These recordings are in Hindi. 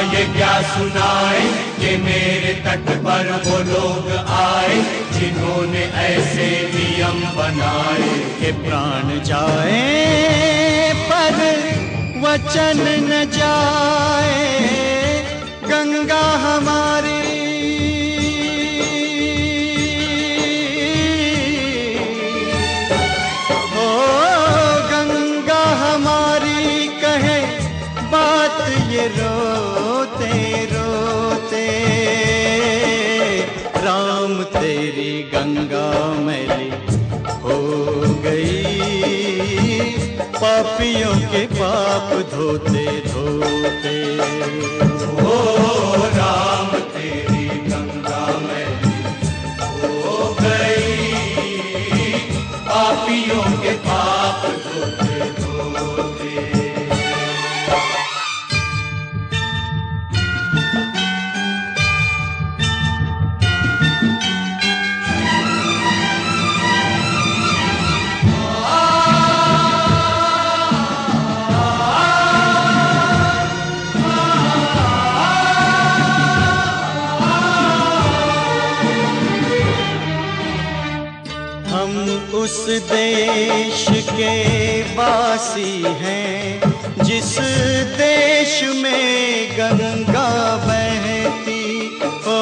ये क्या सुनाए कि मेरे तट पर वो लोग आए जिन्होंने ऐसे नियम बनाए कि प्राण जाए पर वचन न जाए। गंगा हमारी ये रोते रोते राम तेरी गंगा मैली हो गई, पापियों के पाप धोते धोते। ओ राम तेरी गंगा मैली हो गई, पापियों के पाप धोते धोते। उस देश के वासी हैं जिस देश में गंगा बहती हो,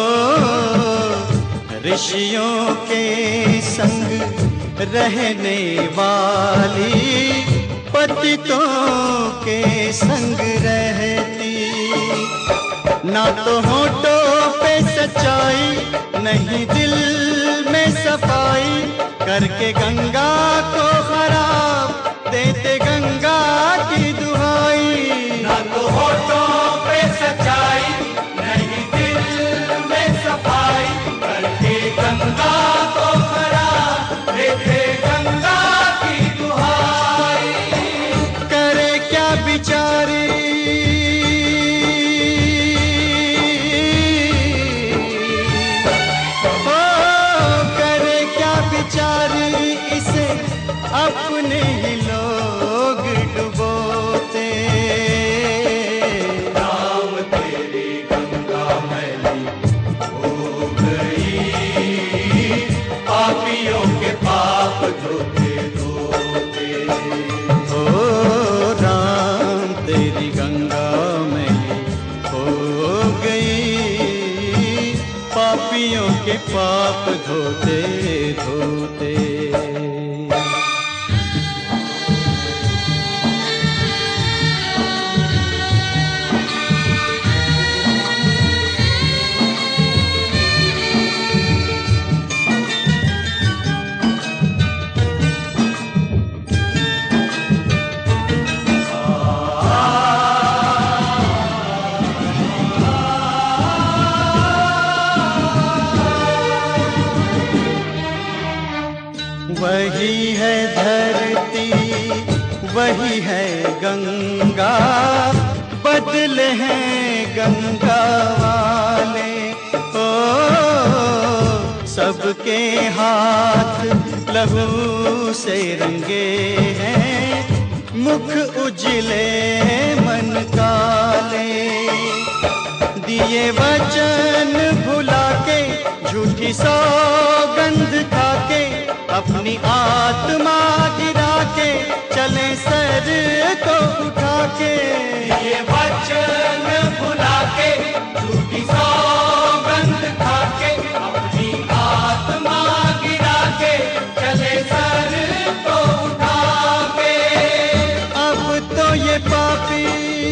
ऋषियों के संग रहने वाली पतितों के संग रहती। ना तो होठों पे सच्चाई, नहीं दिल में सफाई, करके गंगा को खराब देते गंगा की दुहाई। ना तो होठों पे सच्चाई, नहीं दिल में सफाई, करके गंगा को खराब देते गंगा की दुहाई। करे क्या बिचारी इसे अपने ही लोग डुबोते। राम तेरी गंगा मैली हो गई, पापियों के पाप धोते धोते। ओ राम तेरी गंगा मैली हो गई, पापियों के पाप धोते धोते। वही है धरती, वही है गंगा, बदले हैं गंगा वाले। ओ सबके हाथ लहू से रंगे हैं, मुख उजले मन काले। दिए वचन भुला के, झूठी सौगंध खा के, अपनी आत्मा गिरा के चले सर को उठा के। ये वचन भुला के, झूठी सौगंध खा के, अपनी आत्मा गिरा के चले सर को उठा के। अब तो ये पापी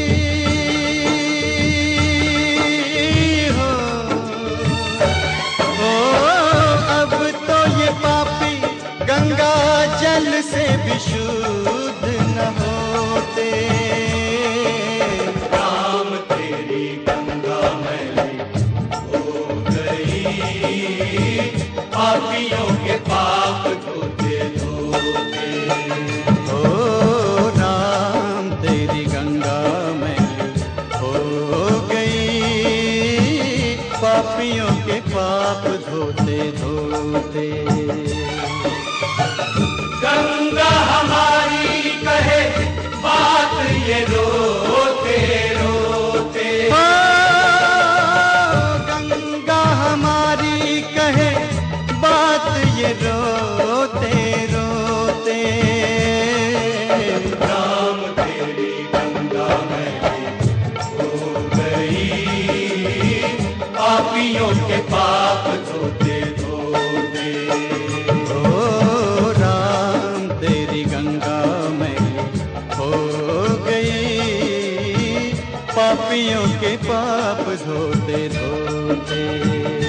गंगा जल से भी शुद्ध न होते। राम तेरी गंगा मैली हो गई, पापियों के पाप धोते धोते। ओ राम तेरी गंगा मैली हो गई, पापियों के पाप धोते धोते। गंगा हमारी कहे बात ये रोते रोते। पापियों के पाप धोते धोते।